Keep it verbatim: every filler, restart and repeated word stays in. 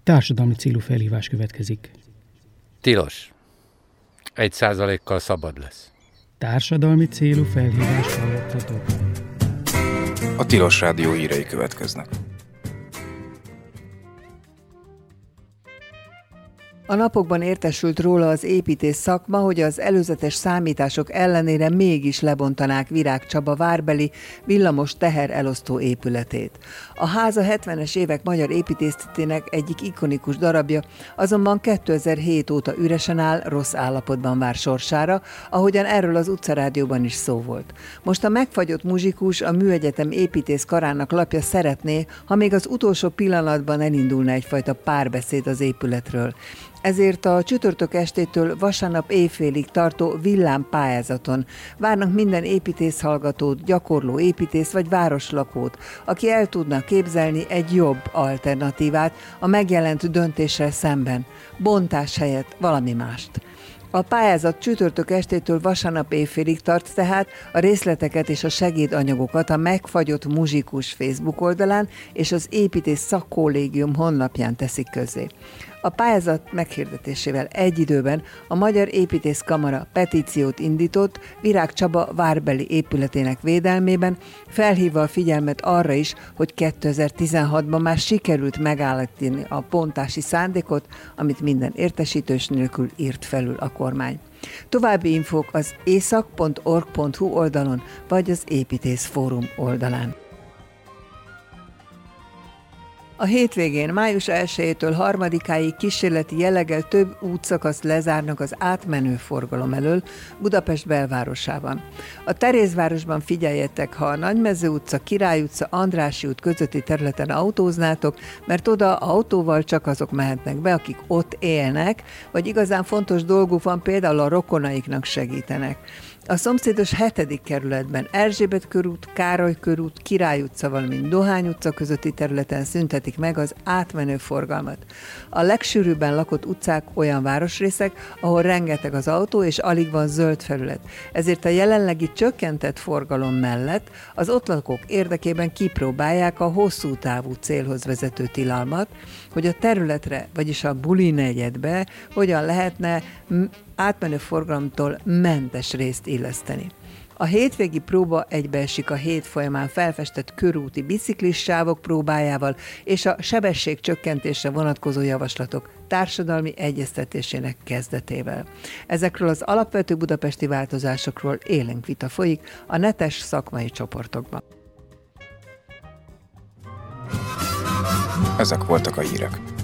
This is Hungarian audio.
Társadalmi célú felhívás következik. Tilos. Egy százalékkal szabad lesz. Társadalmi célú felhívás hallottatok. A Tilos Rádió hírei következnek. A napokban értesült róla az építész szakma, hogy az előzetes számítások ellenére mégis lebontanák Virág Csaba várbeli villamos teherelosztó épületét. A ház a hetvenes évek magyar építészetének egyik ikonikus darabja, azonban kétezer-hét óta üresen áll, rossz állapotban vár sorsára, ahogyan erről az utcarádióban is szó volt. Most a megfagyott muzsikus, a Műegyetem építész karának lapja szeretné, ha még az utolsó pillanatban elindulna egyfajta párbeszéd az épületről. Ezért a csütörtök estétől vasárnap éjfélig tartó villámpályázaton várnak minden építészhallgatót, gyakorló építész vagy városlakót, aki el tudna képzelni egy jobb alternatívát a megjelent döntéssel szemben, bontás helyett valami mást. A pályázat csütörtök estétől vasárnap éjfélig tart, tehát a részleteket és a segédanyagokat a Megfagyott Muzsikus Facebook oldalán és az Építész Szakkollégium honlapján teszik közzé. A pályázat meghirdetésével egy időben a Magyar Építész Kamara petíciót indított Virág Csaba várbeli épületének védelmében, felhívva a figyelmet arra is, hogy kétezer-tizenhatban már sikerült megállítani a bontási szándékot, amit minden értesítős nélkül írt felül a kormány. További infók az észak pont org pont hu oldalon vagy az Építész Fórum oldalán. A hétvégén május elsejétől harmadikáig kísérleti jelleggel több útszakaszt lezárnak az átmenő forgalom elől Budapest belvárosában. A Terézvárosban figyeljetek, ha a Nagymező utca, Király utca, Andrássy út közötti területen autóznátok, mert oda autóval csak azok mehetnek be, akik ott élnek, vagy igazán fontos dolguk van, például a rokonaiknak segítenek. A szomszédos hetedik kerületben Erzsébet körút, Károly körút, Király utca, valamint Dohány utca közötti területen szüntetik meg az átmenő forgalmat. A legsűrűbben lakott utcák olyan városrészek, ahol rengeteg az autó és alig van zöld felület. Ezért a jelenlegi csökkentett forgalom mellett az ott lakók érdekében kipróbálják a hosszú távú célhoz vezető tilalmat, hogy a területre, vagyis a buli negyedbe hogyan lehetne átmenő forgalomtól mentes részt illeszteni. A hétvégi próba egybeesik a hét folyamán felfestett körúti biciklissávok próbájával és a sebességcsökkentésre vonatkozó javaslatok társadalmi egyeztetésének kezdetével. Ezekről az alapvető budapesti változásokról élénk vita folyik a netes szakmai csoportokban. Ezek voltak a hírek.